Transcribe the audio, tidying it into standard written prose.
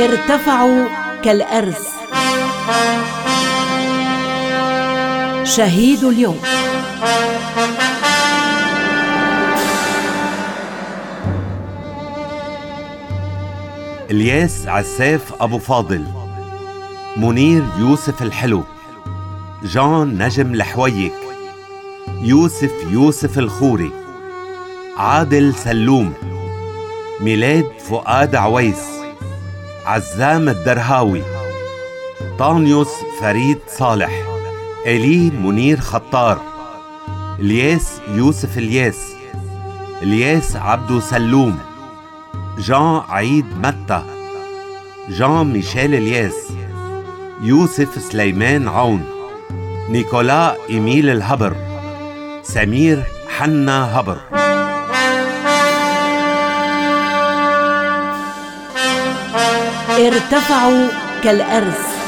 ارتفعوا كالأرز. شهيد اليوم. الياس عساف أبو فاضل، منير يوسف الحلو، جان نجم الحويك، يوسف الخوري، عادل سلوم، ميلاد فؤاد عويس، عزام الدرهاوي، طانيوس فريد صالح، إلي منير خطار، الياس يوسف الياس عبدو سلوم، جان عيد متى، جان ميشيل الياس، يوسف سليمان عون، نيكولا إيميل الهبر، سمير حنا هبر. ارتفعوا كالأرز.